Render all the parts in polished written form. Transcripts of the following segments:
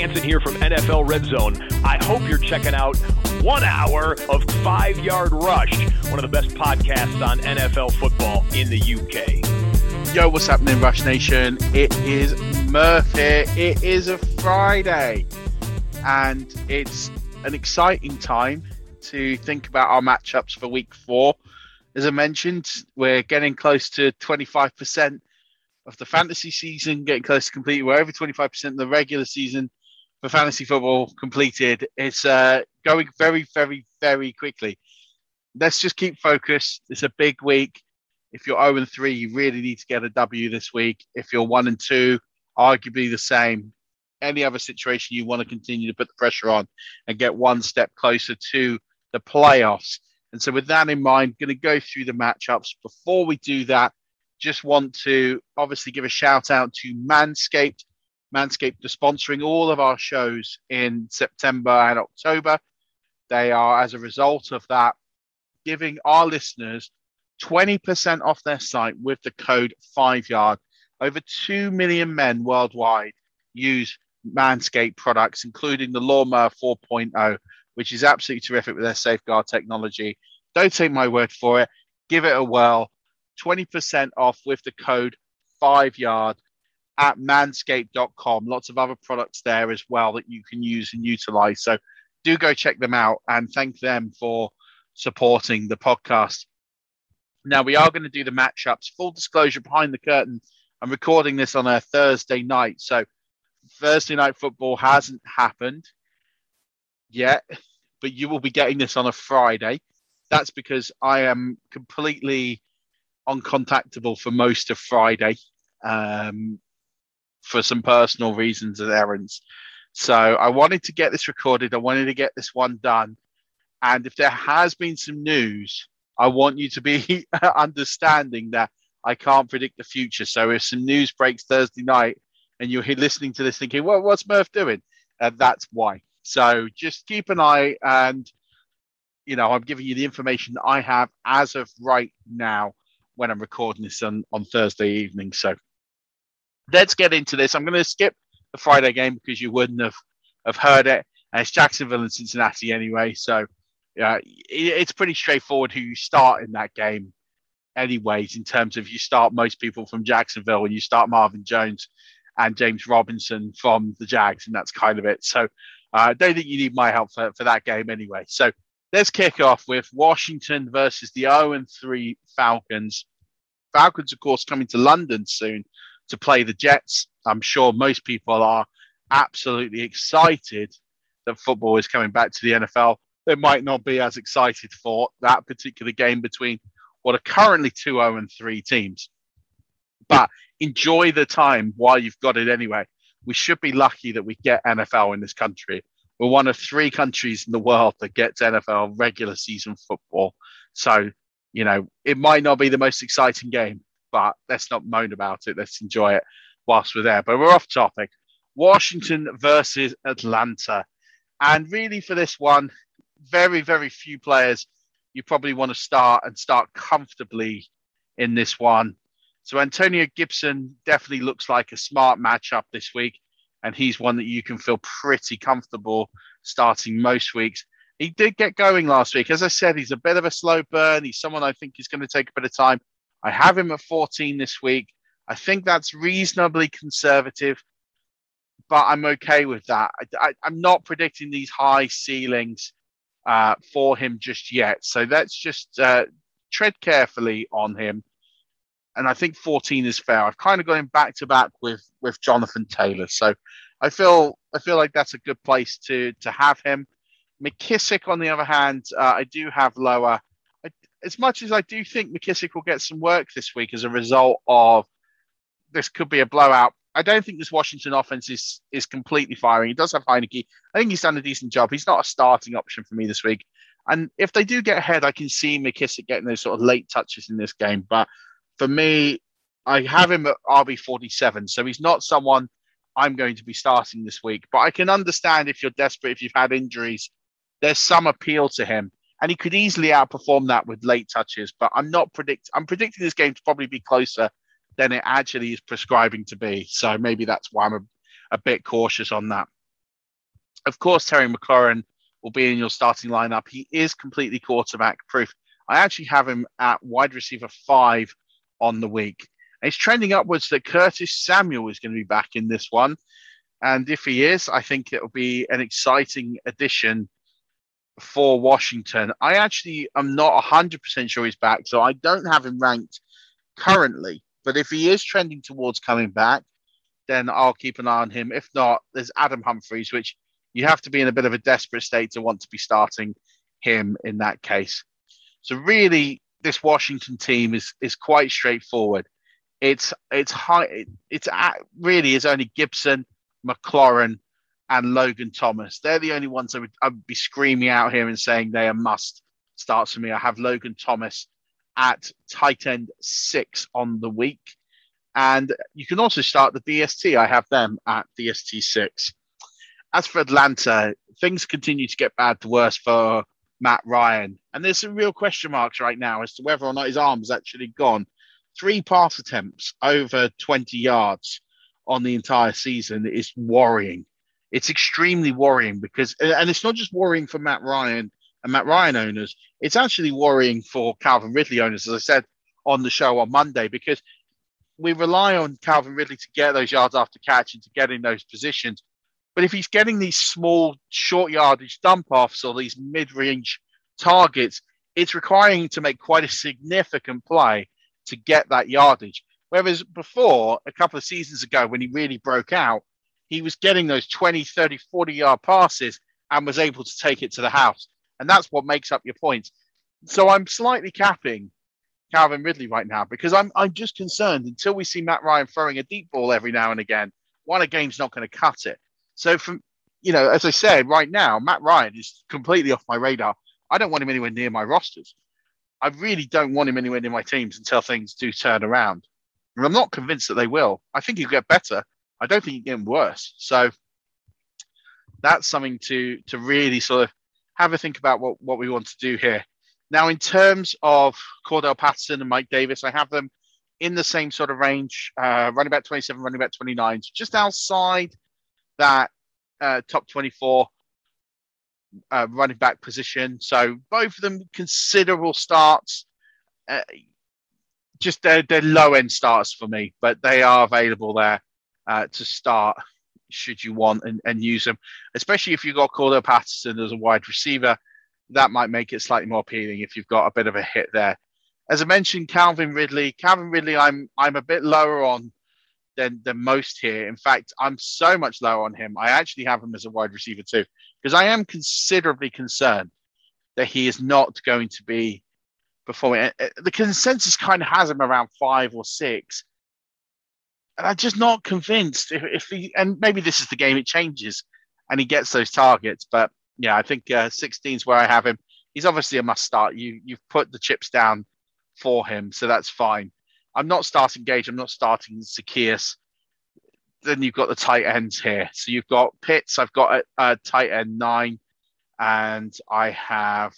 Hansen here from NFL Red Zone. I hope you're checking out 1 hour of 5 Yard Rush, one of the best podcasts on NFL football in the UK. Yo, what's happening, Rush Nation? It is Murph here. It is a Friday, and it's an exciting time to think about our matchups for week 4. As I mentioned, we're getting close to 25% of the fantasy season, getting close to completing. We're over 25% of the regular season for fantasy football completed. It's going very, very, very quickly. Let's just keep focused. It's a big week. If you're 0-3, you really need to get a W this week. If you're 1-2, arguably the same. Any other situation, you want to continue to put the pressure on and get one step closer to the playoffs. And so with that in mind, going to go through the matchups. Before we do that, just want to obviously give a shout out to Manscaped. Manscaped are sponsoring all of our shows in September and October. They are, as a result of that, giving our listeners 20% off their site with the code 5Yard. Over 2 million men worldwide use Manscaped products, including the Lawnmower 4.0, which is absolutely terrific with their Safeguard technology. Don't take my word for it. Give it a whirl. 20% off with the code 5Yard at manscaped.com. Lots of other products there as well that you can use and utilize. So do go check them out and thank them for supporting the podcast. Now, we are going to do the matchups. Full disclosure, behind the curtain, I'm recording this on a Thursday night. So Thursday night football hasn't happened yet, but you will be getting this on a Friday. That's because I am completely uncontactable for most of Friday for some personal reasons and errands. So I wanted to get this recorded. I wanted to get this one done. And if there has been some news, I want you to be understanding that I can't predict the future. So if some news breaks Thursday night and you're listening to this thinking, well, what's Murph doing? That's why. So just keep an eye, and, you know, I'm giving you the information that I have as of right now when I'm recording this on Thursday evening. So let's get into this. I'm going to skip the Friday game because you wouldn't have heard it. And it's Jacksonville and Cincinnati anyway. So it's pretty straightforward who you start in that game anyways, in terms of you start most people from Jacksonville and you start Marvin Jones and James Robinson from the Jags, and that's kind of it. So I don't think you need my help for that game anyway. So let's kick off with Washington versus the 0-3 Falcons. Falcons, of course, coming to London soon to play the Jets. I'm sure most people are absolutely excited that football is coming back to the NFL. They might not be as excited for that particular game between what are currently 2 0-3 teams. But enjoy the time while you've got it anyway. We should be lucky that we get NFL in this country. We're one of 3 countries in the world that gets NFL regular season football. So, you know, it might not be the most exciting game, but let's not moan about it. Let's enjoy it whilst we're there. But we're off topic. Washington versus Atlanta. And really for this one, very, very few players you probably want to start comfortably in this one. So Antonio Gibson definitely looks like a smart matchup this week, and he's one that you can feel pretty comfortable starting most weeks. He did get going last week. As I said, he's a bit of a slow burn. He's someone I think is going to take a bit of time. I have him at 14 this week. I think that's reasonably conservative, but I'm okay with that. I'm not predicting these high ceilings for him just yet. So let's just tread carefully on him. And I think 14 is fair. I've kind of got him back to back with Jonathan Taylor. So I feel like that's a good place to have him. McKissick, on the other hand, I do have lower. As much as I do think McKissick will get some work this week as a result of this could be a blowout, I don't think this Washington offense is completely firing. He does have Heineke. I think he's done a decent job. He's not a starting option for me this week. And if they do get ahead, I can see McKissick getting those sort of late touches in this game. But for me, I have him at RB47. So he's not someone I'm going to be starting this week. But I can understand if you're desperate, if you've had injuries, there's some appeal to him. And he could easily outperform that with late touches. But I'm predicting this game to probably be closer than it actually is prescribing to be. So maybe that's why I'm a bit cautious on that. Of course, Terry McLaurin will be in your starting lineup. He is completely quarterback proof. I actually have him at wide receiver 5 on the week. And it's trending upwards that Curtis Samuel is going to be back in this one. And if he is, I think it will be an exciting addition for Washington. I actually am not 100% sure he's back, so I don't have him ranked currently. But if he is trending towards coming back, then I'll keep an eye on him. If not, there's Adam Humphries, which you have to be in a bit of a desperate state to want to be starting him in that case. So really, this Washington team is quite straightforward. It's really is only Gibson, McLaurin, and Logan Thomas. They're the only ones I would be screaming out here and saying they are must starts for me. I have Logan Thomas at tight end 6 on the week. And you can also start the DST. I have them at DST 6. As for Atlanta, things continue to get bad to worse for Matt Ryan. And there's some real question marks right now as to whether or not his arm has actually gone. 3 pass attempts over 20 yards on the entire season is worrying. It's extremely worrying because, and it's not just worrying for Matt Ryan and Matt Ryan owners, it's actually worrying for Calvin Ridley owners, as I said on the show on Monday, because we rely on Calvin Ridley to get those yards after catch and to get in those positions. But if he's getting these small, short yardage dump offs or these mid-range targets, it's requiring him to make quite a significant play to get that yardage. Whereas before, a couple of seasons ago, when he really broke out, he was getting those 20, 30, 40-yard passes and was able to take it to the house. And that's what makes up your points. So I'm slightly capping Calvin Ridley right now because I'm just concerned until we see Matt Ryan throwing a deep ball every now and again, one a game's not going to cut it. So from, as I said, right now, Matt Ryan is completely off my radar. I don't want him anywhere near my rosters. I really don't want him anywhere near my teams until things do turn around. And I'm not convinced that they will. I think he'll get better. I don't think he'll get worse. So that's something to really sort of have a think about what we want to do here. Now, in terms of Cordell Patterson and Mike Davis, I have them in the same sort of range, running back 27, running back 29, just outside that top 24 running back position. So both of them considerable starts. Just they're low-end starts for me, but they are available there to start should you want and use them, especially if you've got Cordell Patterson as a wide receiver. That might make it slightly more appealing if you've got a bit of a hit there. As I mentioned, Calvin Ridley, I'm a bit lower on than most here. In fact, I'm so much lower on him. I actually have him as a wide receiver too, because I am considerably concerned that he is not going to be performing. The consensus kind of has him around 5 or 6. And I'm just not convinced if he, and maybe this is the game it changes and he gets those targets. But yeah, I think 16 is where I have him. He's obviously a must start. You've put the chips down for him, so that's fine. I'm not starting Gage. I'm not starting Zacchaeus. Then you've got the tight ends here. So you've got Pitts. I've got a tight end 9, and I have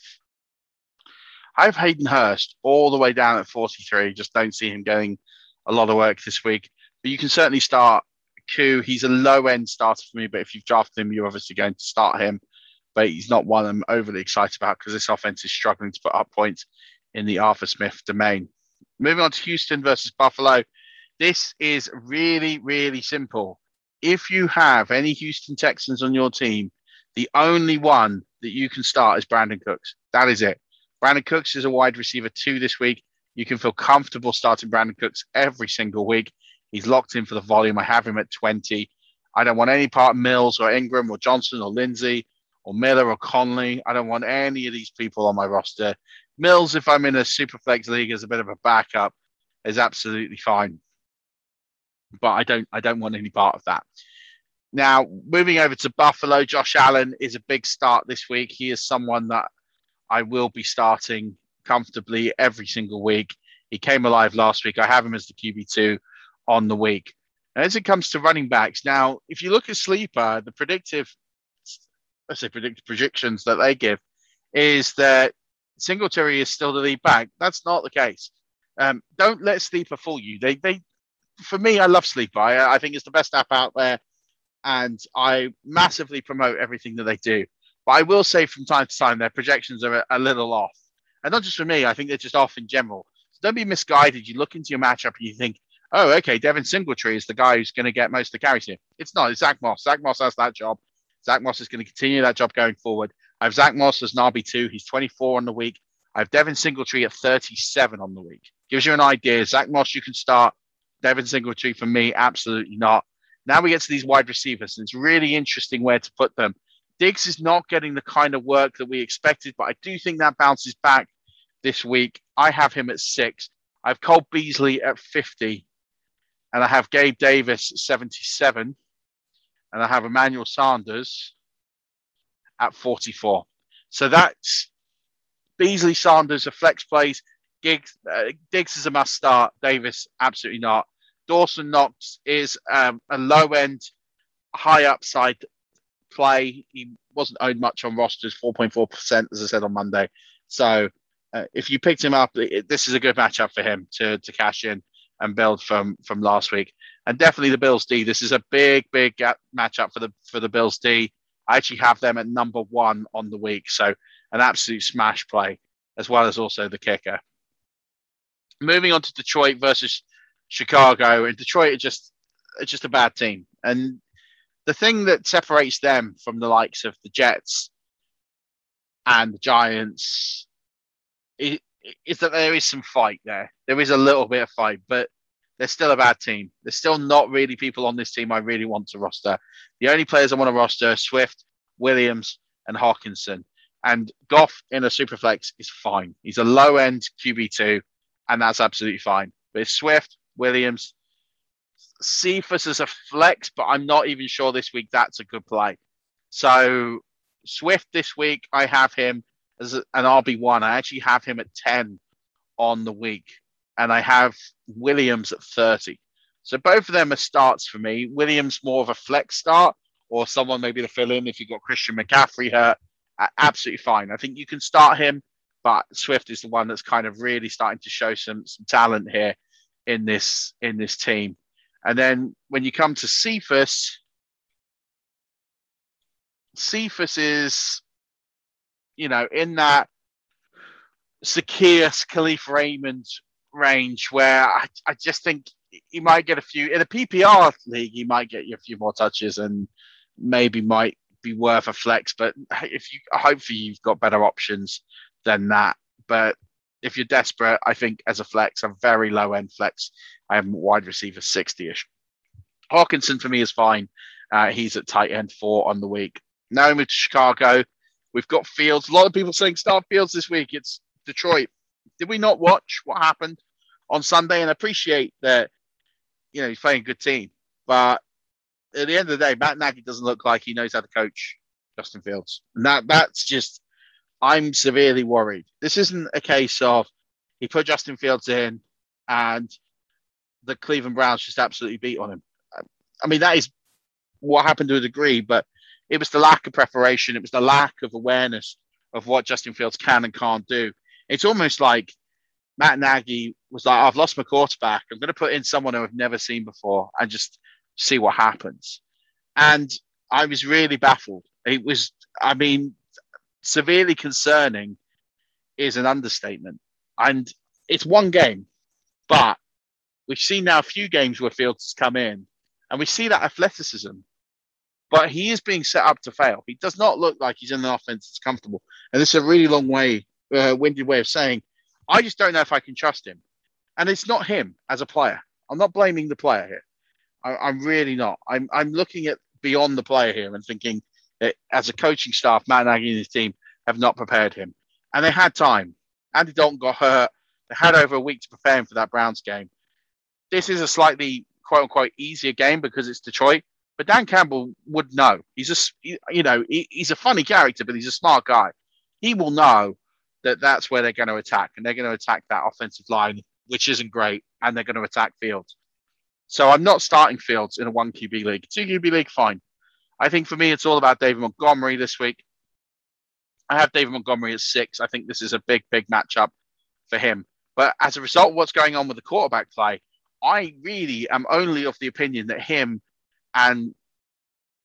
Hayden Hurst all the way down at 43. Just don't see him getting a lot of work this week. But you can certainly start Q. He's a low end starter for me, but if you've drafted him, you're obviously going to start him. But he's not one I'm overly excited about because this offense is struggling to put up points in the Arthur Smith domain. Moving on to Houston versus Buffalo. This is really, really simple. If you have any Houston Texans on your team, the only one that you can start is Brandon Cooks. That is it. Brandon Cooks is a wide receiver 2 this week. You can feel comfortable starting Brandon Cooks every single week. He's locked in for the volume. I have him at 20. I don't want any part of Mills or Ingram or Johnson or Lindsay or Miller or Conley. I don't want any of these people on my roster. Mills, if I'm in a super flex league as a bit of a backup, is absolutely fine. But I don't want any part of that. Now, moving over to Buffalo, Josh Allen is a big start this week. He is someone that I will be starting comfortably every single week. He came alive last week. I have him as the QB2 on the week. And as it comes to running backs, now, if you look at Sleeper, the predictive projections that they give is that Singletary is still the lead back. That's not the case. Don't let Sleeper fool you. For me, I love Sleeper. I think it's the best app out there. and I massively promote everything that they do. But I will say from time to time, their projections are a little off. And not just for me, I think they're just off in general. So don't be misguided. You look into your matchup and you think, oh, okay, Devin Singletary is the guy who's going to get most of the carries here. It's not. It's Zach Moss. Zach Moss has that job. Zach Moss is going to continue that job going forward. I have Zach Moss as an RB2. He's 24 on the week. I have Devin Singletary at 37 on the week. Gives you an idea. Zach Moss, you can start. Devin Singletary, for me, absolutely not. Now we get to these wide receivers, and it's really interesting where to put them. Diggs is not getting the kind of work that we expected, but I do think that bounces back this week. I have him at 6. I have Cole Beasley at 50, and I have Gabe Davis at 77, and I have Emmanuel Sanders at 44. So that's Beasley, Sanders, a flex plays. Diggs is a must start. Davis, absolutely not. Dawson Knox is a low-end, high upside play. He wasn't owned much on rosters, 4.4%, as I said on Monday. So if you picked him up, this is a good matchup for him to cash in and build from last week. And definitely the Bills D. This is a big matchup for the Bills D. I actually have them at number 1 on the week. So an absolute smash play, as well as also the kicker. Moving on to Detroit versus Chicago, and Detroit are just a bad team. And the thing that separates them from the likes of the Jets and the Giants is that there is some fight there. There is a little bit of fight, but they're still a bad team. There's still not really people on this team I really want to roster. The only players I want to roster are Swift, Williams, and Hawkinson. And Goff in a superflex is fine. He's a low-end QB2, and that's absolutely fine. But it's Swift, Williams, Cephas as a flex, but I'm not even sure this week that's a good play. So Swift this week, I have him as an RB1. I actually have him at 10 on the week, and I have Williams at 30. So both of them are starts for me. Williams more of a flex start, or someone maybe to fill in if you've got Christian McCaffrey hurt. Absolutely fine. I think you can start him, but Swift is the one that's kind of really starting to show some talent here in this team. And then when you come to Cephas is, in that Zacchaeus, Khalif Raymond range where I just think he might get a few in a PPR league. He might get you a few more touches and maybe might be worth a flex. But hopefully you've got better options than that. But if you're desperate, I think as a flex, a very low end flex, I have wide receiver 60-ish. Hawkinson for me is fine. He's at tight end 4 on the week. Now we move to Chicago. We've got Fields. A lot of people saying start Fields this week. It's Detroit. Did we not watch what happened on Sunday? And appreciate that, he's playing a good team. But at the end of the day, Matt Nagy doesn't look like he knows how to coach Justin Fields. And that's just, I'm severely worried. This isn't a case of he put Justin Fields in and the Cleveland Browns just absolutely beat on him. I mean, that is what happened to a degree, but it was the lack of preparation. It was the lack of awareness of what Justin Fields can and can't do. It's almost like Matt Nagy was like, I've lost my quarterback. I'm going to put in someone who I've never seen before and just see what happens. And I was really baffled. It was, severely concerning is an understatement. And it's one game, but we've seen now a few games where Fields has come in and we see that athleticism, but he is being set up to fail. He does not look like he's in an offense that's comfortable. And this is a really winded way of saying, I just don't know if I can trust him. And it's not him as a player. I'm not blaming the player here. I'm really not. I'm looking at beyond the player here and thinking that as a coaching staff, Matt Nagy and his team have not prepared him. And they had time. Andy Dalton got hurt. They had over a week to prepare him for that Browns game. This is a slightly, quote-unquote, easier game because it's Detroit. But Dan Campbell would know. He's a funny character, but he's a smart guy. He will know that that's where they're going to attack. And they're going to attack that offensive line, which isn't great. And they're going to attack Fields. So I'm not starting Fields in a 1 QB league. 2 QB league, fine. I think for me, it's all about David Montgomery this week. I have David Montgomery at 6. I think this is a big matchup for him. But as a result of what's going on with the quarterback play, I really am only of the opinion that him and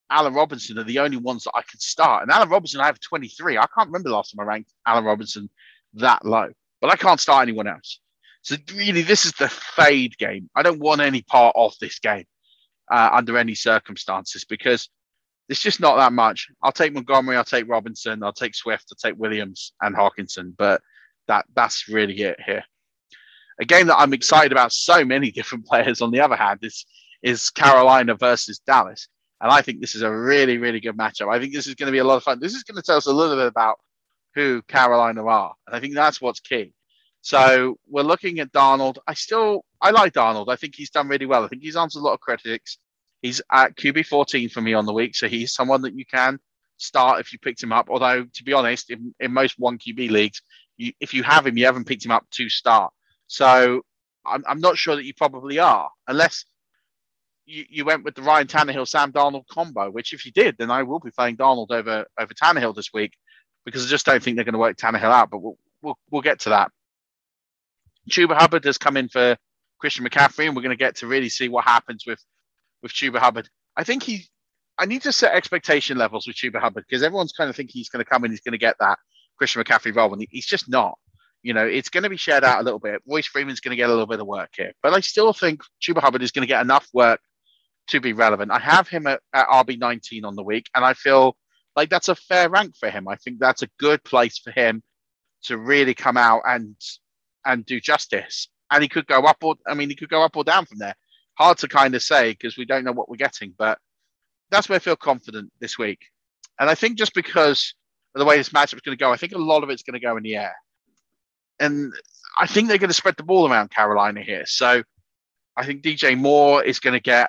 Allen Robinson are the only ones that I can start. And Allen Robinson, I have 23. I can't remember the last time I ranked Allen Robinson that low, but I can't start anyone else. So really, this is the fade game. I don't want any part of this game under any circumstances because it's just not that much. I'll take Montgomery, I'll take Robinson, I'll take Swift, I'll take Williams and Hawkinson, but that's really it here. A game that I'm excited about so many different players on the other hand is Carolina versus Dallas. And I think this is a really, really good matchup. I think this is going to be a lot of fun. This is going to tell us a little bit about who Carolina are. And I think that's what's key. So we're looking at Darnold. I like Darnold. I think he's done really well. I think he's answered a lot of critics. He's at QB 14 for me on the week. So he's someone that you can start if you picked him up. Although, to be honest, in most 1 QB leagues, if you have him, you haven't picked him up to start. So I'm not sure that you probably are, unless you went with the Ryan Tannehill, Sam Darnold combo, which if you did, then I will be playing Darnold over Tannehill this week because I just don't think they're going to work Tannehill out, but we'll get to that. Chuba Hubbard has come in for Christian McCaffrey, and we're going to get to really see what happens with Chuba Hubbard. I think I need to set expectation levels with Chuba Hubbard because everyone's kind of thinking he's going to come in, he's going to get that Christian McCaffrey role, and he's just not. You know, it's going to be shared out a little bit. Royce Freeman's going to get a little bit of work here, but I still think Chuba Hubbard is going to get enough work to be relevant. I have him at RB19 on the week, and I feel like that's a fair rank for him. I think that's a good place for him to really come out and do justice. And he could go up or down from there. Hard to kind of say because we don't know what we're getting, but that's where I feel confident this week. And I think just because of the way this matchup is going to go, I think a lot of it's going to go in the air. And I think they're going to spread the ball around Carolina here. So I think DJ Moore is going to get,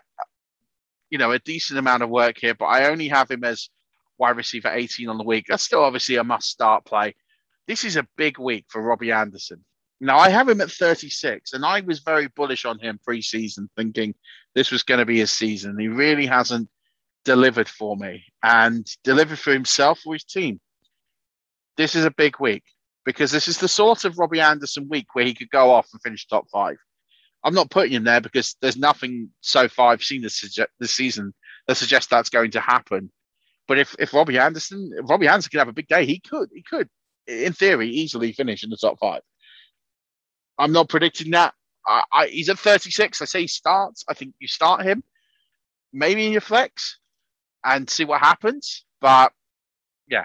a decent amount of work here, but I only have him as wide receiver 18 on the week. That's still obviously a must-start play. This is a big week for Robbie Anderson. Now, I have him at 36, and I was very bullish on him pre-season, thinking this was going to be his season. He really hasn't delivered for me and delivered for himself or his team. This is a big week because this is the sort of Robbie Anderson week where he could go off and finish top 5. I'm not putting him there because there's nothing so far I've seen this season that suggests that's going to happen. But if Robbie Anderson can have a big day, he could, in theory, easily finish in the top 5. I'm not predicting that. He's at 36. I say he starts. I think you start him, maybe in your flex, and see what happens. But yeah,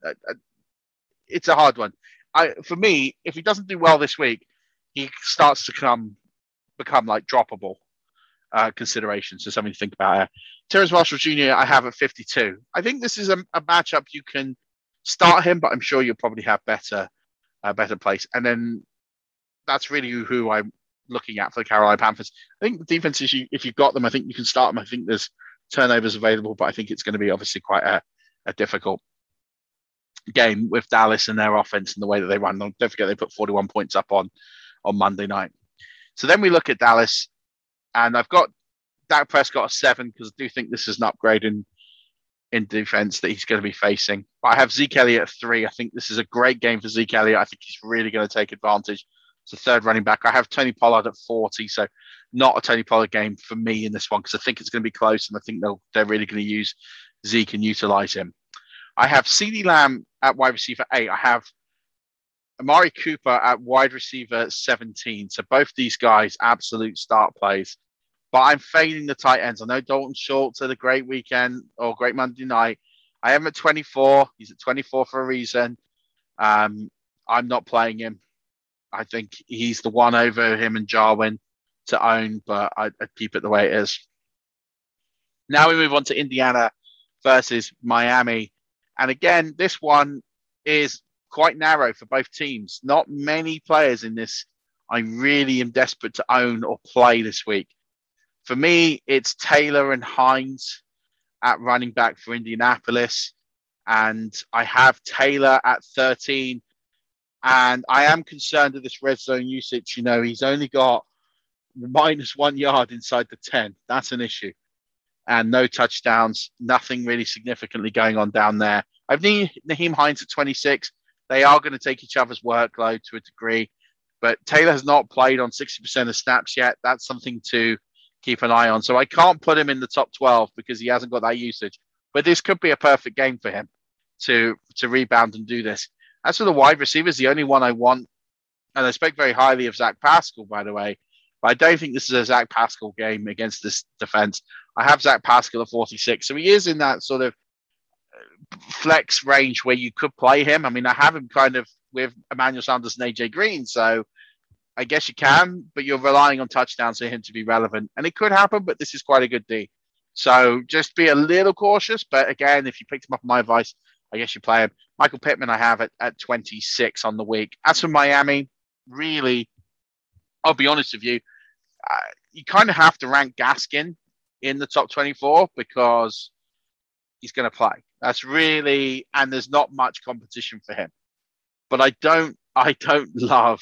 it's a hard one. For me, if he doesn't do well this week, he starts to become like droppable consideration. So something to think about. Terrence Marshall Jr. I have at 52. I think this is a matchup you can start him, but I'm sure you'll probably have better place. And then that's really who I'm looking at for the Carolina Panthers. I think the defense is if you've got them, I think you can start them. I think there's turnovers available, but I think it's going to be obviously quite a difficult game with Dallas and their offense and the way that they run. Don't forget they put 41 points up on Monday night. So then we look at Dallas, and I've got Dak Prescott at 7 because I do think this is an upgrade in defense that he's going to be facing. But I have Zeke Elliott at 3. I think this is a great game for Zeke Elliott. I think he's really going to take advantage. It's a third running back. I have Tony Pollard at 40, so not a Tony Pollard game for me in this one because I think it's going to be close, and I think they're really going to use Zeke and utilize him. I have CeeDee Lamb at wide receiver 8. I have Amari Cooper at wide receiver 17. So both these guys, absolute start plays. But I'm fading the tight ends. I know Dalton Schultz had a great weekend or great Monday night. I am at 24. He's at 24 for a reason. I'm not playing him. I think he's the one over him and Jarwin to own, but I'd keep it the way it is. Now we move on to Indiana versus Miami. And again, this one is quite narrow for both teams. Not many players in this I really am desperate to own or play this week. For me, it's Taylor and Hines at running back for Indianapolis. And I have Taylor at 13. And I am concerned with this red zone usage. He's only got -1 yard inside the 10. That's an issue. And no touchdowns, nothing really significantly going on down there. I've Nyheim Hines at 26. They are going to take each other's workload to a degree. But Taylor has not played on 60% of snaps yet. That's something to keep an eye on. So I can't put him in the top 12 because he hasn't got that usage. But this could be a perfect game for him to rebound and do this. As for the wide receivers, the only one I want, and I spoke very highly of Zach Pascal, by the way, but I don't think this is a Zach Pascal game against this defense. I have Zach Pascal at 46, so he is in that sort of flex range where you could play him. I mean, I have him kind of with Emmanuel Sanders and AJ Green, so I guess you can, but you're relying on touchdowns for him to be relevant. And it could happen, but this is quite a good D. So just be a little cautious. But again, if you picked him up on my advice, I guess you play him. Michael Pittman, I have at 26 on the week. As for Miami, really, I'll be honest with you, you kind of have to rank Gaskin in the top 24 because he's going to play. That's really, and there's not much competition for him. But I don't love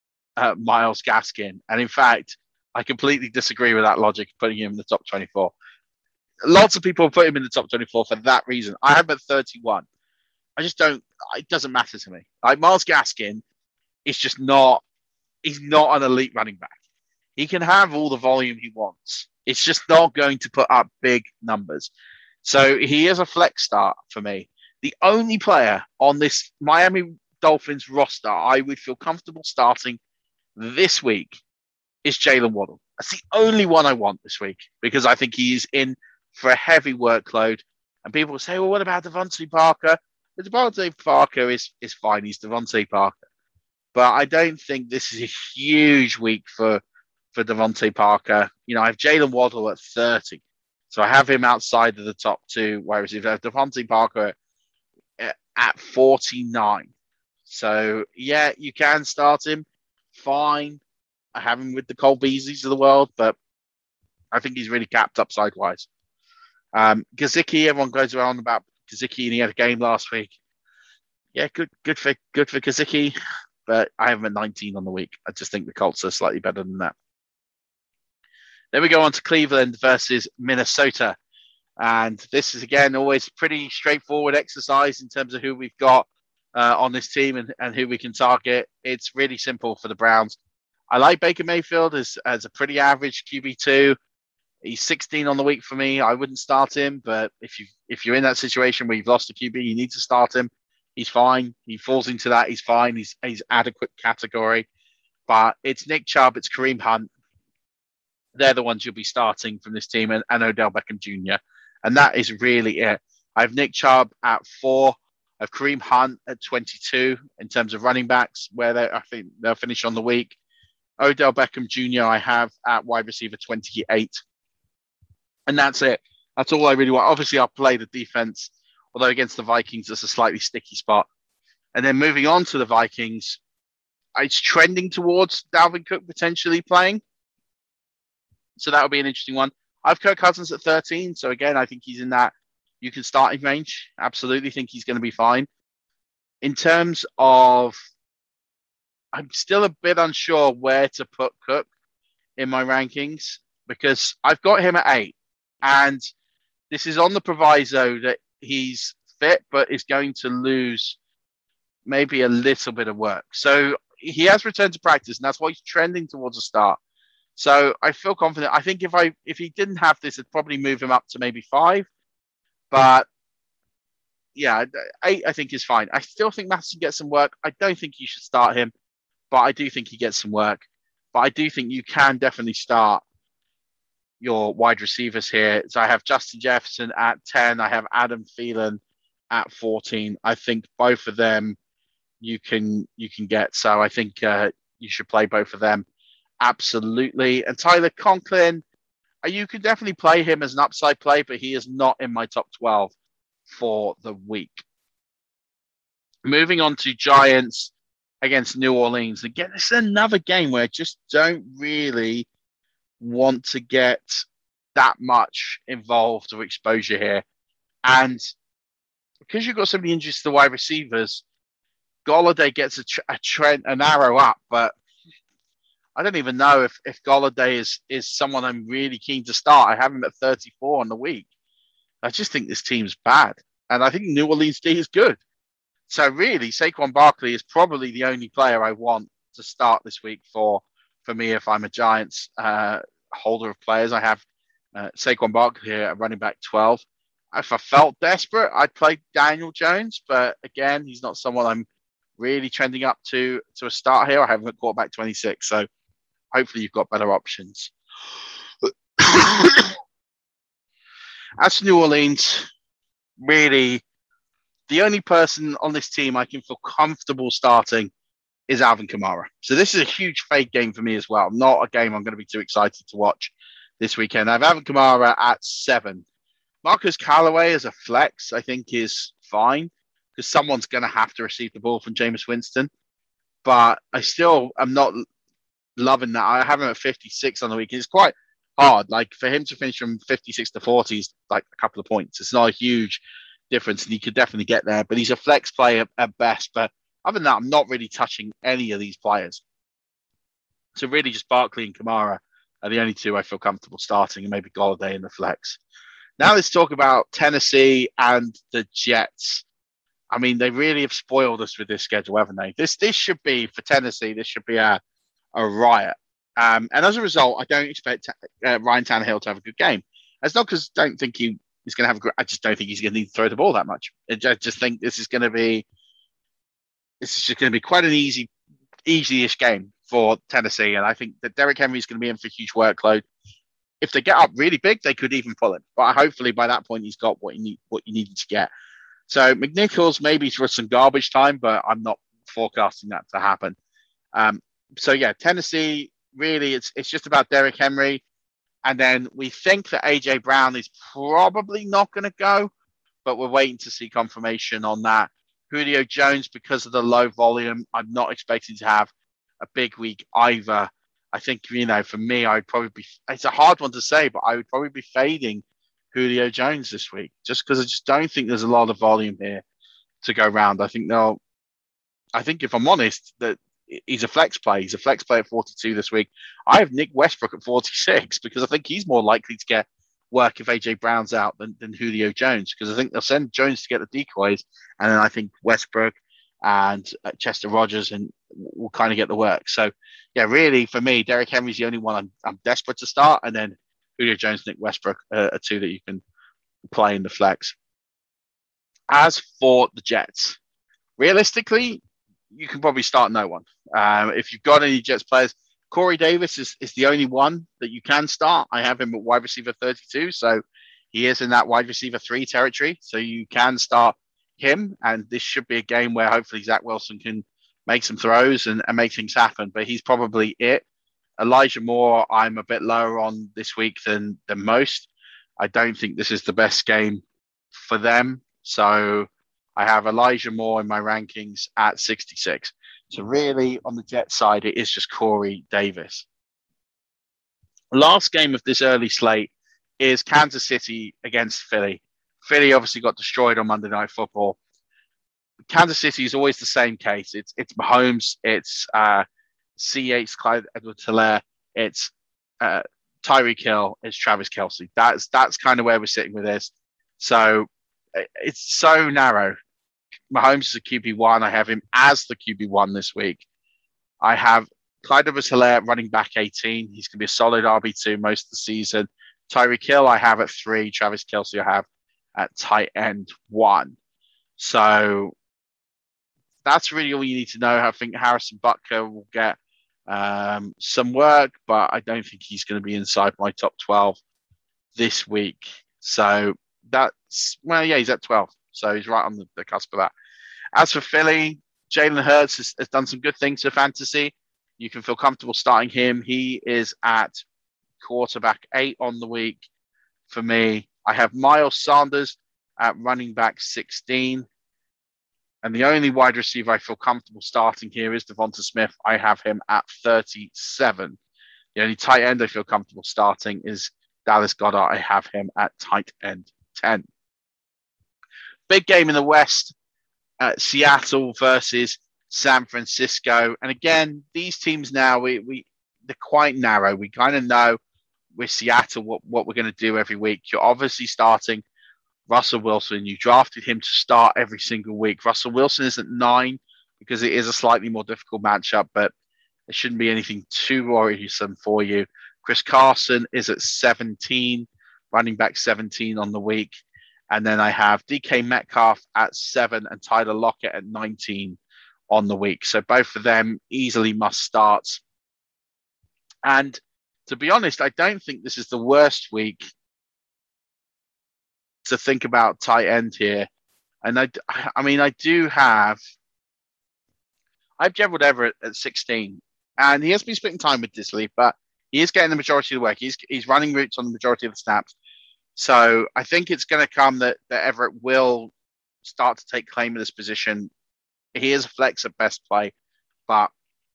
Myles Gaskin. And in fact, I completely disagree with that logic of putting him in the top 24. Lots of people put him in the top 24 for that reason. I have him at 31. I just don't, it doesn't matter to me. Like Myles Gaskin is just not, he's not an elite running back. He can have all the volume he wants. It's just not going to put up big numbers. So he is a flex start for me. The only player on this Miami Dolphins roster I would feel comfortable starting this week is Jalen Waddle. That's the only one I want this week because I think he is in for a heavy workload. And people will say, well, what about Devontae Parker? But Devontae Parker is fine. He's Devontae Parker. But I don't think this is a huge week for Devontae Parker. You know, I have Jalen Waddle at 30. So I have him outside of the top two wide receivers. I have Devontae Parker at 49. So, yeah, you can start him. Fine. I have him with the Cole Beasleys of the world, but I think he's really capped upside-wise. Gesicki, everyone goes around about Gesicki, and he had a game last week. Yeah, good for Gesicki, but I have him at 19 on the week. I just think the Colts are slightly better than that. Then we go on to Cleveland versus Minnesota. And this is, again, always pretty straightforward exercise in terms of who we've got on this team and who we can target. It's really simple for the Browns. I like Baker Mayfield as a pretty average QB2. He's 16 on the week for me. I wouldn't start him, but if you're in that situation where you've lost a QB, you need to start him. He's fine. He falls into that. He's fine. He's adequate category. But it's Nick Chubb, it's Kareem Hunt. They're the ones you'll be starting from this team, and Odell Beckham Jr. And that is really it. I have Nick Chubb at 4. I have Kareem Hunt at 22 in terms of running backs, where I think they'll finish on the week. Odell Beckham Jr. I have at wide receiver 28. And that's it. That's all I really want. Obviously, I'll play the defense, although against the Vikings, it's a slightly sticky spot. And then moving on to the Vikings, it's trending towards Dalvin Cook potentially playing. So that would be an interesting one. I have Kirk Cousins at 13. So again, I think he's in that you can start in range. Absolutely think he's going to be fine. In terms of, I'm still a bit unsure where to put Cook in my rankings because I've got him at 8. And this is on the proviso that he's fit, but is going to lose maybe a little bit of work. So he has returned to practice, and that's why he's trending towards a start. So I feel confident. I think if he didn't have this, I'd probably move him up to maybe 5. But yeah, 8 I think is fine. I still think Mattison gets some work. I don't think you should start him, but I do think he gets some work. But I do think you can definitely start your wide receivers here. So I have Justin Jefferson at 10. I have Adam Thielen at 14. I think both of them you can get. So I think you should play both of them. Absolutely. And Tyler Conklin, you can definitely play him as an upside play, but he is not in my top 12 for the week. Moving on to Giants against New Orleans. Again, this is another game where I just don't really want to get that much involved or exposure here. And because you've got so many injuries to the wide receivers, Golladay gets an arrow up, but I don't even know if Golladay is someone I'm really keen to start. I have him at 34 on the week. I just think this team's bad. And I think New Orleans D is good. So really, Saquon Barkley is probably the only player I want to start this week for me if I'm a Giants holder of players. I have Saquon Barkley here at running back 12. If I felt desperate, I'd play Daniel Jones. But again, he's not someone I'm really trending up to a start here. I haven't got quarterback 26, so hopefully you've got better options. As for New Orleans, really, the only person on this team I can feel comfortable starting is Alvin Kamara. So this is a huge fake game for me as well. Not a game I'm going to be too excited to watch this weekend. I have Alvin Kamara at 7. Marcus Callaway as a flex, I think, is fine because someone's going to have to receive the ball from Jameis Winston. But I still am not loving that. I have him at 56 on the week. It's quite hard. Like for him to finish from 56 to 40 is like a couple of points. It's not a huge difference, and he could definitely get there. But he's a flex player at best. But other than that, I'm not really touching any of these players. So really just Barkley and Kamara are the only two I feel comfortable starting, and maybe Golladay in the flex. Now let's talk about Tennessee and the Jets. I mean, they really have spoiled us with this schedule, haven't they? This should be, for Tennessee, this should be a riot. And as a result, I don't expect Ryan Tannehill to have a good game. It's not because I don't think he's going to have a great, I just don't think he's going to need to throw the ball that much. I just think this is just going to be quite an easy-ish game for Tennessee. And I think that Derrick Henry is going to be in for a huge workload. If they get up really big, they could even pull him. But hopefully by that point, he's got what you needed to get. So McNichols maybe for some garbage time, but I'm not forecasting that to happen. So yeah, Tennessee, really, it's just about Derrick Henry. And then we think that A.J. Brown is probably not going to go, but we're waiting to see confirmation on that. Julio Jones, because of the low volume, I'm not expecting to have a big week either. I think, for me, it's a hard one to say, but I would probably be fading Julio Jones this week just because I just don't think there's a lot of volume here to go around. I think if I'm honest, that he's a flex play. He's a flex play at 42 this week. I have Nick Westbrook at 46 because I think he's more likely to get work if AJ Brown's out than Julio Jones, because I think they'll send Jones to get the decoys, and then I think Westbrook and Chester Rogers and will kind of get the work. So yeah, really for me, Derrick Henry's the only one I'm desperate to start, and then Julio Jones, Nick Westbrook are two that you can play in the flex. As for the Jets, realistically, you can probably start no one. If you've got any Jets players, Corey Davis is the only one that you can start. I have him at wide receiver 32, so he is in that wide receiver 3 territory. So you can start him, and this should be a game where hopefully Zach Wilson can make some throws and make things happen, but he's probably it. Elijah Moore, I'm a bit lower on this week than most. I don't think this is the best game for them. So I have Elijah Moore in my rankings at 66. So really on the Jets side, it is just Corey Davis. Last game of this early slate is Kansas City against Philly. Philly obviously got destroyed on Monday Night Football. Kansas City is always the same case. It's Mahomes, it's CH, Clyde Edwards-Helaire, it's Tyreek Hill, it's Travis Kelce. That's kind of where we're sitting with this. So it's so narrow. Mahomes is a QB1. I have him as the QB1 this week. I have Clyde Edwards-Helaire running back 18. He's going to be a solid RB2 most of the season. Tyreek Hill I have at 3. Travis Kelce I have at tight end 1. So that's really all you need to know. I think Harrison Butker will get some work, but I don't think he's going to be inside my top 12 this week. So he's at 12. So he's right on the cusp of that. As for Philly, Jalen Hurts has done some good things for fantasy. You can feel comfortable starting him. He is at quarterback 8 on the week for me. I have Miles Sanders at running back 16. And the only wide receiver I feel comfortable starting here is Devonta Smith. I have him at 37. The only tight end I feel comfortable starting is Dallas Goedert. I have him at tight end 10. Big game in the West, Seattle versus San Francisco. And again, these teams now, they're quite narrow. We kind of know with Seattle what we're going to do every week. You're obviously starting Russell Wilson. You drafted him to start every single week. Russell Wilson is at 9 because it is a slightly more difficult matchup, but it shouldn't be anything too worrisome for you. Chris Carson is at 17, running back 17 on the week. And then I have DK Metcalf at 7 and Tyler Lockett at 19 on the week. So both of them easily must starts. And to be honest, I don't think this is the worst week to think about tight end here. And I have Gerald Everett at 16. And he has been splitting time with Disley, but he is getting the majority of the work. He's running routes on the majority of the snaps. So I think it's going to come that Everett will start to take claim of this position. He is a flex at best play, but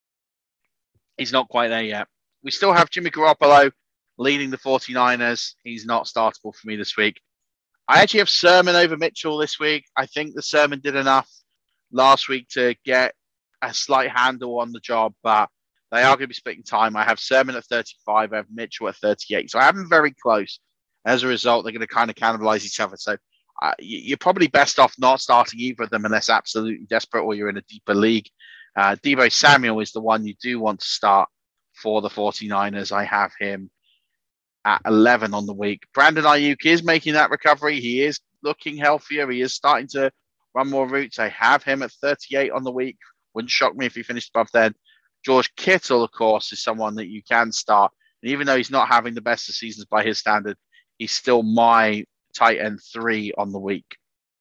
he's not quite there yet. We still have Jimmy Garoppolo leading the 49ers. He's not startable for me this week. I actually have Sermon over Mitchell this week. I think the Sermon did enough last week to get a slight handle on the job, but they are going to be splitting time. I have Sermon at 35. I have Mitchell at 38. So I have them very close. As a result, they're going to kind of cannibalize each other. So you're probably best off not starting either of them unless absolutely desperate or you're in a deeper league. Deebo Samuel is the one you do want to start for the 49ers. I have him at 11 on the week. Brandon Ayuk is making that recovery. He is looking healthier. He is starting to run more routes. I have him at 38 on the week. Wouldn't shock me if he finished above then. George Kittle, of course, is someone that you can start. And even though he's not having the best of seasons by his standard, he's still my tight end 3 on the week.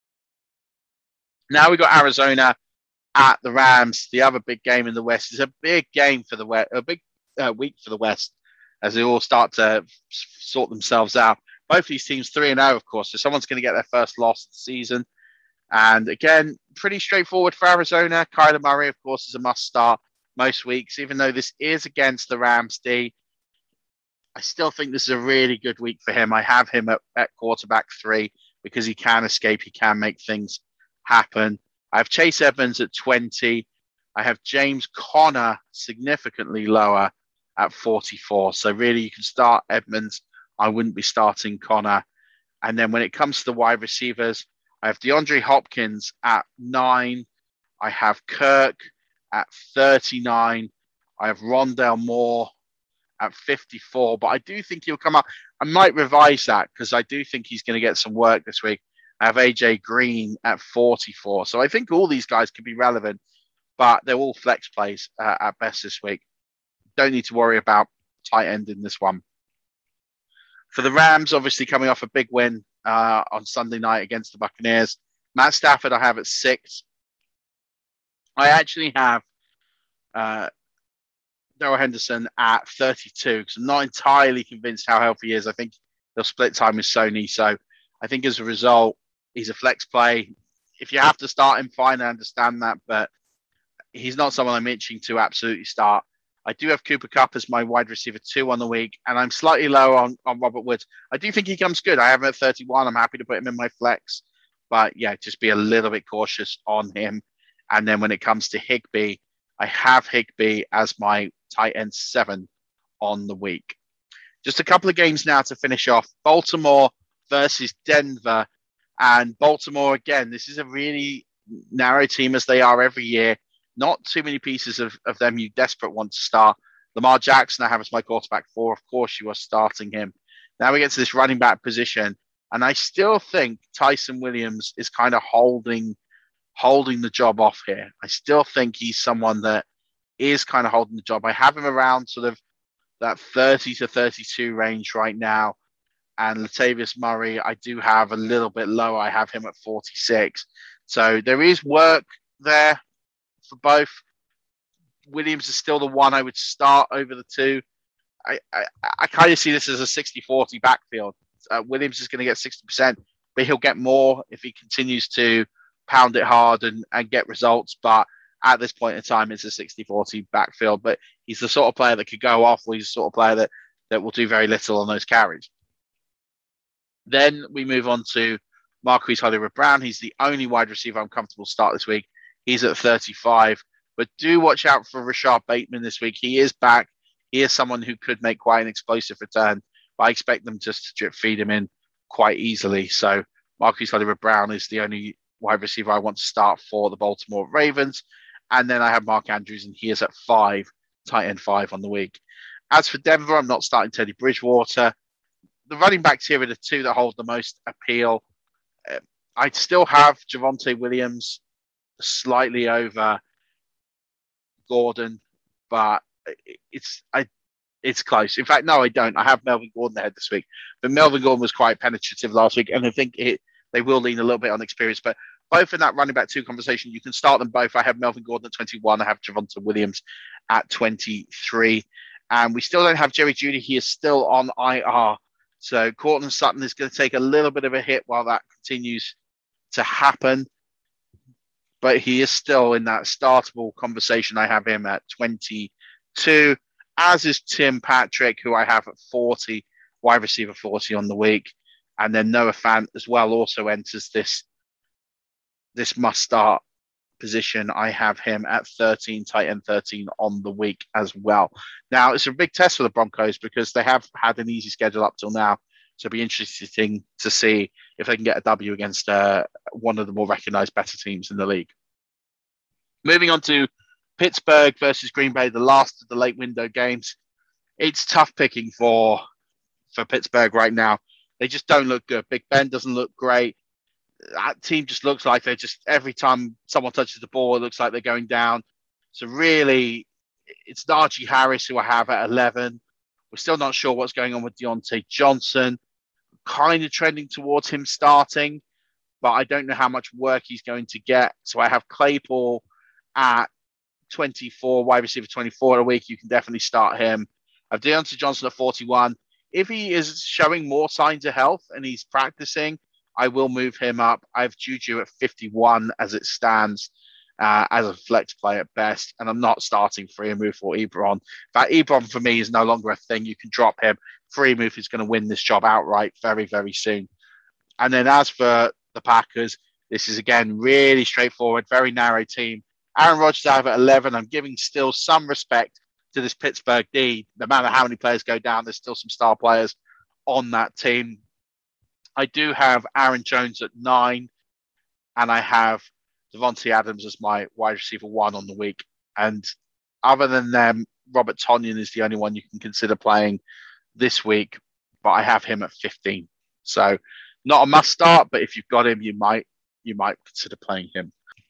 Now we got Arizona at the Rams, the other big game in the West. It's a big game for the West, a big week for the West as they all start to sort themselves out. Both of these teams 3-0, of course, so someone's going to get their first loss of the season. And again, pretty straightforward for Arizona. Kyler Murray, of course, is a must start most weeks, even though this is against the Rams D. I still think this is a really good week for him. I have him at quarterback 3 because he can escape. He can make things happen. I have Chase Edmonds at 20. I have James Conner significantly lower at 44. So really you can start Edmonds. I wouldn't be starting Conner. And then when it comes to the wide receivers, I have DeAndre Hopkins at 9. I have Kirk at 39. I have Rondale Moore at 54, but I do think he'll come up. I might revise that because I do think he's going to get some work this week. I have AJ Green at 44. So I think all these guys could be relevant, but they're all flex plays at best this week. Don't need to worry about tight end in this one. For the Rams, obviously coming off a big win on Sunday night against the Buccaneers. Matt Stafford I have at 6. I actually have Darrell Henderson at 32 because I'm not entirely convinced how healthy he is. I think they'll split time with Sony. So I think as a result, he's a flex play. If you have to start him, fine, I understand that, but he's not someone I'm itching to absolutely start. I do have Cooper Kupp as my wide receiver 2 on the week, and I'm slightly low on Robert Woods. I do think he comes good. I have him at 31. I'm happy to put him in my flex, but yeah, just be a little bit cautious on him. And then when it comes to Higbee, I have Higbee as my tight end 7 on the week. Just a couple of games now to finish off. Baltimore versus Denver. And Baltimore, again, this is a really narrow team as they are every year. Not too many pieces of them you desperate want to start. Lamar Jackson I have as my quarterback 4. Of course, you are starting him. Now we get to this running back position. And I still think Tyson Williams is kind of holding the job off here. I still think he's someone that is kind of holding the job. I have him around sort of that 30 to 32 range right now. And Latavius Murray, I do have a little bit lower. I have him at 46. So there is work there for both. Williams is still the one I would start over the 2. I kind of see this as a 60-40 backfield. Williams is going to get 60%, but he'll get more if he continues to pound it hard and get results. But at this point in time, it's a 60-40 backfield. But he's the sort of player that could go off, or he's the sort of player that will do very little on those carries. Then we move on to Marquise Hollywood-Brown. He's the only wide receiver I'm comfortable to start this week. He's at 35. But do watch out for Rashad Bateman this week. He is back. He is someone who could make quite an explosive return. But I expect them just to drip feed him in quite easily. So Marquise Hollywood-Brown is the only wide receiver I want to start for the Baltimore Ravens. And then I have Mark Andrews, and he is at 5, tight end 5 on the week. As for Denver, I'm not starting Teddy Bridgewater. The running backs here are the 2 that hold the most appeal. I'd still have Javonte Williams slightly over Gordon, but it's close. In fact, no, I don't. I have Melvin Gordon ahead this week, but Melvin Gordon was quite penetrative last week, and I think they will lean a little bit on experience. But both in that running back 2 conversation, you can start them both. I have Melvin Gordon at 21. I have Javonte Williams at 23. And we still don't have Jerry Jeudy. He is still on IR. So Courtland Sutton is going to take a little bit of a hit while that continues to happen. But he is still in that startable conversation. I have him at 22, as is Tim Patrick, who I have at 40, wide receiver 40 on the week. And then Noah Fant as well also enters this must-start position. I have him at 13, tight end 13 on the week as well. Now, it's a big test for the Broncos because they have had an easy schedule up till now. So it'll be interesting to see if they can get a W against one of the more recognized, better teams in the league. Moving on to Pittsburgh versus Green Bay, the last of the late window games. It's tough picking for Pittsburgh right now. They just don't look good. Big Ben doesn't look great. That team just looks like they're just, every time someone touches the ball, it looks like they're going down. So really, it's Najee Harris who I have at 11. We're still not sure what's going on with Deontay Johnson. Kind of trending towards him starting, but I don't know how much work he's going to get. So I have Claypool at 24, wide receiver 24 a week. You can definitely start him. I have Deontay Johnson at 41. If he is showing more signs of health and he's practicing, I will move him up. I have Juju at 51 as it stands, as a flex play at best. And I'm not starting Freiermuth or Ebron. In fact, Ebron for me is no longer a thing. You can drop him. Freiermuth is going to win this job outright very, very soon. And then as for the Packers, this is, again, really straightforward, very narrow team. Aaron Rodgers I have at 11. I'm giving still some respect to this Pittsburgh D. No matter how many players go down, there's still some star players on that team. I do have Aaron Jones at 9, and I have Devontae Adams as my wide receiver 1 on the week. And other than them, Robert Tonyan is the only one you can consider playing this week, but I have him at 15. So not a must start, but if you've got him, you might consider playing him.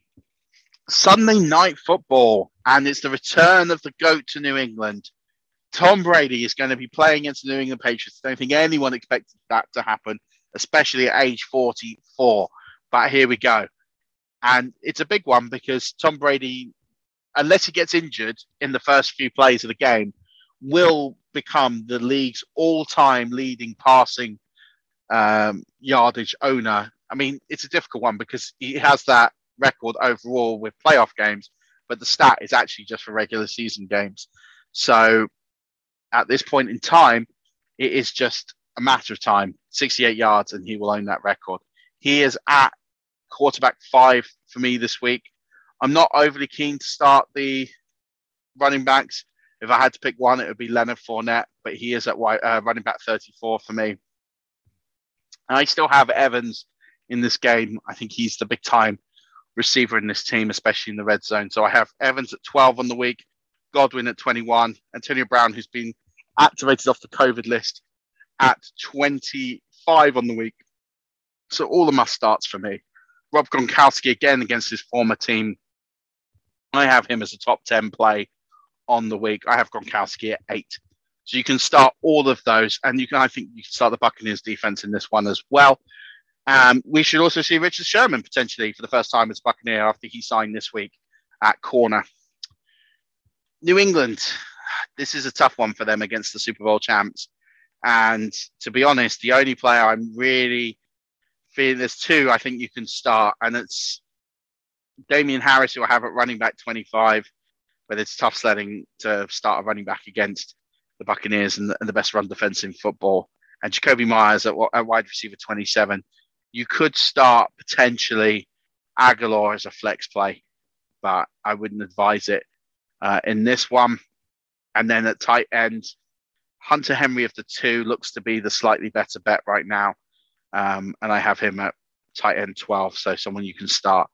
Sunday night football, and it's the return of the GOAT to New England. Tom Brady is going to be playing against the New England Patriots. I don't think anyone expected that to happen, especially at age 44. But here we go. And it's a big one because Tom Brady, unless he gets injured in the first few plays of the game, will become the league's all-time leading passing yardage owner. I mean, it's a difficult one because he has that record overall with playoff games, but the stat is actually just for regular season games. So at this point in time, it is just a matter of time. 68 yards and he will own that record. He is at quarterback 5 for me this week. I'm not overly keen to start the running backs. If I had to pick one, it would be Leonard Fournette, but he is at running back 34 for me. And I still have Evans in this game. I think he's the big time receiver in this team, especially in the red zone. So I have Evans at 12 on the week, Godwin at 21, Antonio Brown, who's been activated off the COVID list, at 25 on the week. So all the must starts for me. Rob Gronkowski again against his former team. I have him as a top 10 play on the week. I have Gronkowski at 8. So you can start all of those, and I think you can start the Buccaneers defense in this one as well. We should also see Richard Sherman potentially for the first time as Buccaneer after he signed this week at corner. New England, this is a tough one for them against the Super Bowl champs. And to be honest, the only player I'm really feeling, there's 2 I think you can start, and it's Damian Harris, who I have at running back 25, but it's tough sledding to start a running back against the Buccaneers and the best run defense in football. And Jacoby Myers at wide receiver 27. You could start potentially Aguilar as a flex play, but I wouldn't advise it in this one. And then at tight end, Hunter Henry of the 2 looks to be the slightly better bet right now. And I have him at tight end 12, so someone you can start.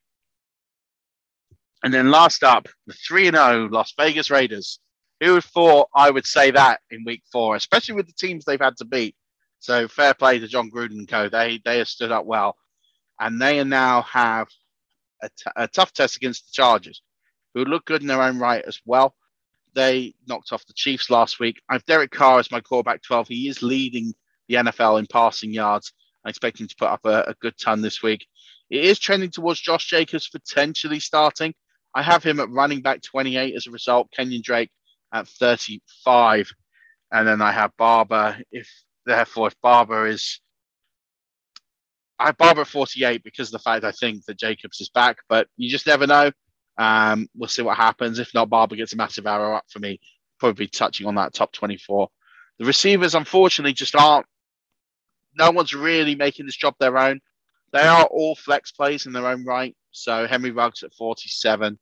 And then last up, the 3-0 Las Vegas Raiders. Who would thought I would say that in week 4, especially with the teams they've had to beat? So fair play to John Gruden and co. They have stood up well. And they now have a tough test against the Chargers, who look good in their own right as well. They knocked off the Chiefs last week. I have Derek Carr as my quarterback 12. He is leading the NFL in passing yards. I expect him to put up a good ton this week. It is trending towards Josh Jacobs potentially starting. I have him at running back 28 as a result. Kenyon Drake at 35. And then I have Barber. If Barber is... I have Barber at 48 because of the fact I think that Jacobs is back. But you just never know. We'll see what happens. If not, Barber gets a massive arrow up for me. Probably touching on that top 24. The receivers, unfortunately, just aren't. No one's really making this job their own. They are all flex plays in their own right. So Henry Ruggs at 47,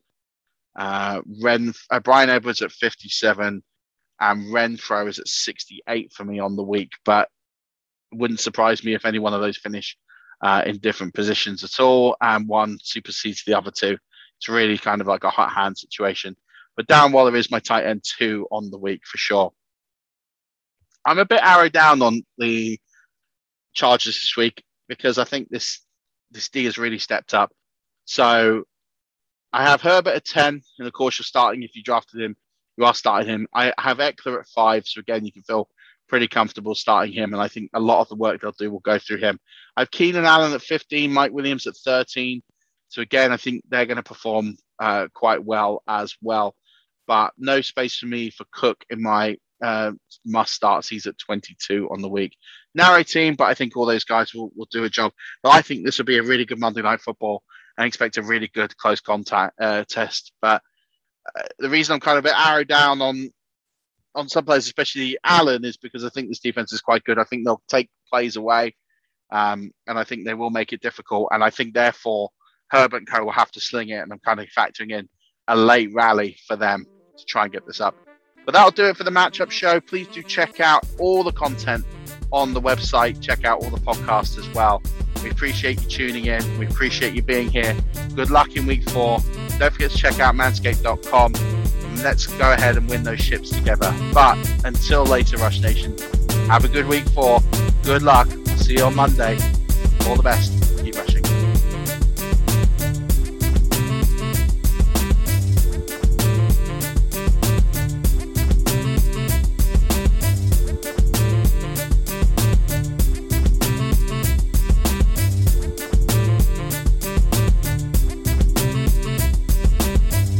Brian Edwards at 57, and Renfro is at 68 for me on the week. But it wouldn't surprise me if any one of those finish in different positions at all, and one supersedes the other two. It's really kind of like a hot hand situation. But Darren Waller is my tight end 2 on the week for sure. I'm a bit arrowed down on the Chargers this week because I think this D has really stepped up. So I have Herbert at 10, and of course you're starting. If you drafted him, you are starting him. I have Eckler at 5, so again, you can feel pretty comfortable starting him, and I think a lot of the work they'll do will go through him. I have Keenan Allen at 15, Mike Williams at 13. So again, I think they're going to perform quite well as well. But no space for me for Cook in my must starts. He's at 22 on the week. Narrow team, but I think all those guys will do a job. But I think this will be a really good Monday Night Football. I expect a really good close contact test. But the reason I'm kind of a bit arrowed down on some players, especially Allen, is because I think this defense is quite good. I think they'll take plays away, and I think they will make it difficult. And I think, therefore, Herbert and Co will have to sling it, and I'm kind of factoring in a late rally for them to try and get this up. But that'll do it for the Matchup Show. Please do check out all the content on the website. Check out all the podcasts as well. We appreciate you tuning in. We appreciate you being here. Good luck in week 4. Don't forget to check out manscaped.com. Let's go ahead and win those ships together. But until later, Rush Nation, have a good week 4. Good luck. See you on Monday. All the best.